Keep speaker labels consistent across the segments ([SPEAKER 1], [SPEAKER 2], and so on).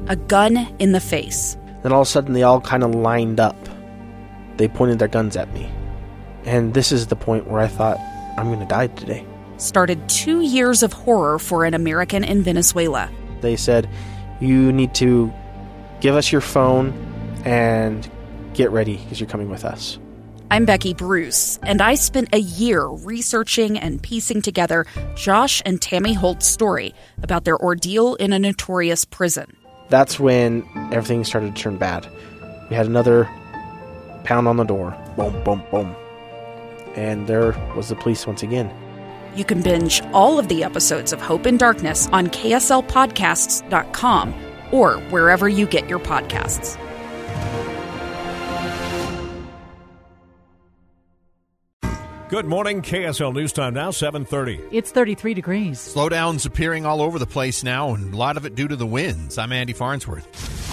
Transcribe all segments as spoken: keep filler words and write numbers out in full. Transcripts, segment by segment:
[SPEAKER 1] a gun in the face.
[SPEAKER 2] Then all of a sudden they all kind of lined up. They pointed their guns at me. And this is the point where I thought, I'm going to die today.
[SPEAKER 1] Started two years of horror for an American in Venezuela.
[SPEAKER 2] They said, you need to give us your phone and get ready because you're coming with us.
[SPEAKER 1] I'm Becky Bruce, and I spent a year researching and piecing together Josh and Tammy Holt's story about their ordeal in a notorious prison.
[SPEAKER 2] That's when everything started to turn bad. We had another pound on the door. Boom, boom, boom. And there was the police once again.
[SPEAKER 1] You can binge all of the episodes of Hope in Darkness on K S L podcasts dot com or wherever you get your podcasts.
[SPEAKER 3] Good morning, K S L News Time now, seven thirty.
[SPEAKER 4] It's thirty-three degrees.
[SPEAKER 5] Slowdowns appearing all over the place now, and a lot of it due to the winds. I'm Andy Farnsworth.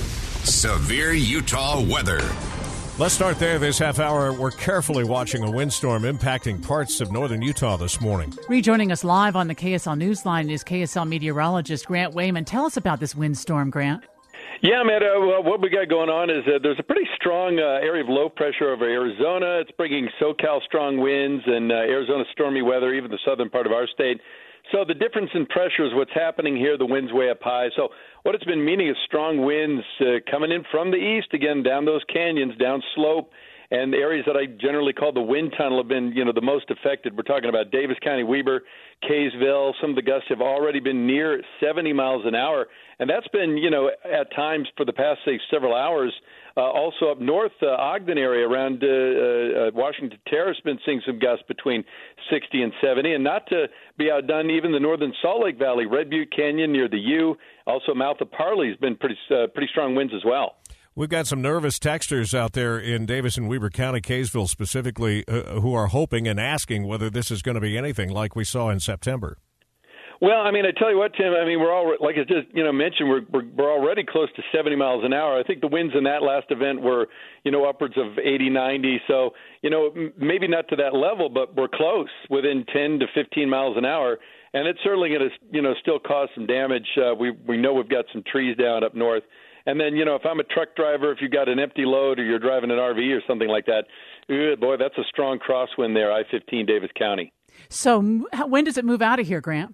[SPEAKER 6] Severe Utah weather.
[SPEAKER 3] Let's start there this half hour. We're carefully watching a windstorm impacting parts of northern Utah this morning.
[SPEAKER 4] Rejoining us live on the K S L Newsline is K S L meteorologist Grant Wayman. Tell us about this windstorm, Grant.
[SPEAKER 7] Yeah, Matt, uh, well, what we got going on is uh, there's a pretty strong uh, area of low pressure over Arizona. It's bringing SoCal strong winds and uh, Arizona stormy weather, even the southern part of our state. So the difference in pressure is what's happening here. The wind's way up high. So what it's been meaning is strong winds uh, coming in from the east, again, down those canyons, down slope. And the areas that I generally call the wind tunnel have been, you know, the most affected. We're talking about Davis County, Weber, Kaysville. Some of the gusts have already been near seventy miles an hour. And that's been, you know, at times for the past, say, several hours. Uh, also up north, uh, Ogden area around uh, uh, Washington Terrace, been seeing some gusts between sixty and seventy. And not to be outdone, even the northern Salt Lake Valley, Red Butte Canyon near the U, also mouth of Parley has been pretty, uh, pretty strong winds as well.
[SPEAKER 3] We've got some nervous texters out there in Davis and Weber County, Kaysville specifically, uh, who are hoping and asking whether this is going to be anything like we saw in September.
[SPEAKER 7] Well, I mean, I tell you what, Tim, I mean, we're all, like I just, you know, mentioned, we're, we're we're already close to seventy miles an hour. I think the winds in that last event were, you know, upwards of eighty, ninety. So, you know, maybe not to that level, but we're close, within ten to fifteen miles an hour. And it's certainly going to, you know, still cause some damage. Uh, we we know we've got some trees down up north. And then, you know, if I'm a truck driver, if you've got an empty load or you're driving an R V or something like that, ugh, boy, that's a strong crosswind there, I fifteen, Davis County.
[SPEAKER 4] So when does it move out of here, Grant?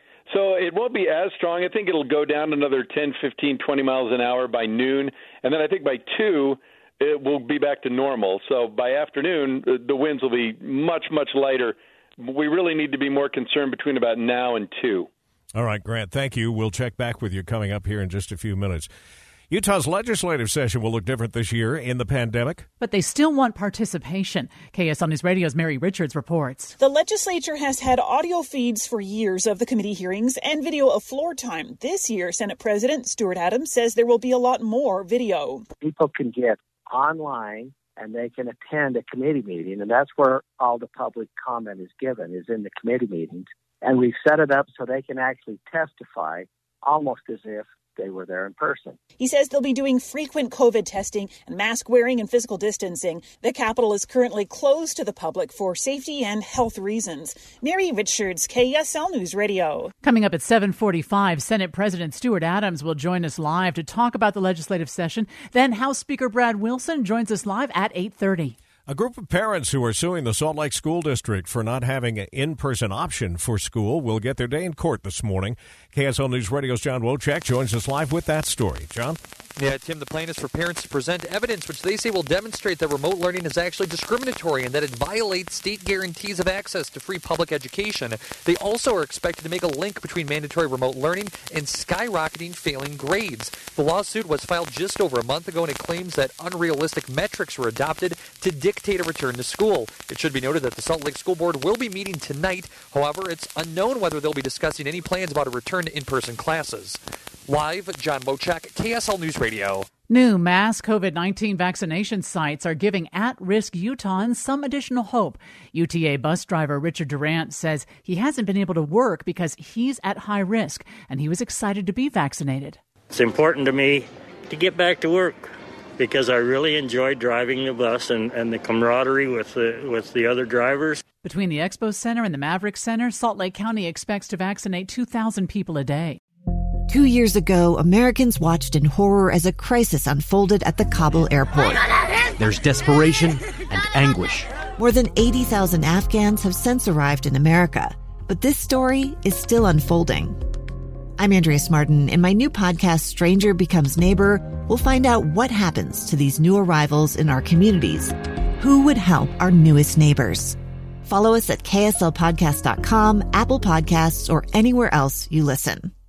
[SPEAKER 7] So it won't be as strong. I think it'll go down another ten, fifteen, twenty miles an hour by noon. And then I think by two, it will be back to normal. So by afternoon, the winds will be much, much lighter. We really need to be more concerned between about now and two.
[SPEAKER 3] All right, Grant, thank you. We'll check back with you coming up here in just a few minutes. Utah's legislative session will look different this year in the pandemic.
[SPEAKER 4] But they still want participation. K S L News Radio's Mary Richards reports.
[SPEAKER 8] The legislature has had audio feeds for years of the committee hearings and video of floor time. This year, Senate President Stuart Adams says there will be a lot more video.
[SPEAKER 9] People can get online and they can attend a committee meeting, and that's where all the public comment is given, is in the committee meetings. And we've set it up so they can actually testify almost as if they were there in person.
[SPEAKER 8] He says they'll be doing frequent COVID testing and mask wearing and physical distancing. The Capitol is currently closed to the public for safety and health reasons. Mary Richards, K S L News Radio.
[SPEAKER 4] Coming up at seven forty-five, Senate President Stuart Adams will join us live to talk about the legislative session. Then House Speaker Brad Wilson joins us live at eight thirty.
[SPEAKER 3] A group of parents who are suing the Salt Lake School District for not having an in-person option for school will get their day in court this morning. K S L News Radio's John Wojciak joins us live with that story. John?
[SPEAKER 10] Yeah, Tim, the plan is for parents to present evidence which they say will demonstrate that remote learning is actually discriminatory and that it violates state guarantees of access to free public education. They also are expected to make a link between mandatory remote learning and skyrocketing failing grades. The lawsuit was filed just over a month ago, and it claims that unrealistic metrics were adopted to dictate a return to school. It should be noted that the Salt Lake School Board will be meeting tonight. However, it's unknown whether they'll be discussing any plans about a return to in-person classes. Live, John Wojciak, K S L News Radio.
[SPEAKER 4] New mass COVID nineteen vaccination sites are giving at-risk Utahns some additional hope. U T A bus driver Richard Durant says he hasn't been able to work because he's at high risk, and he was excited to be vaccinated.
[SPEAKER 11] It's important to me to get back to work because I really enjoy driving the bus and, and the camaraderie with the, with the other drivers.
[SPEAKER 4] Between the Expo Center and the Maverick Center, Salt Lake County expects to vaccinate two thousand people a day.
[SPEAKER 12] Two years ago, Americans watched in horror as a crisis unfolded at the Kabul airport.
[SPEAKER 13] There's desperation and anguish.
[SPEAKER 12] More than eighty thousand Afghans have since arrived in America, but this story is still unfolding. I'm Andrea Smartin. In my new podcast, Stranger Becomes Neighbor, we'll find out what happens to these new arrivals in our communities. Who would help our newest neighbors? Follow us at K S L podcast dot com, Apple Podcasts, or anywhere else you listen.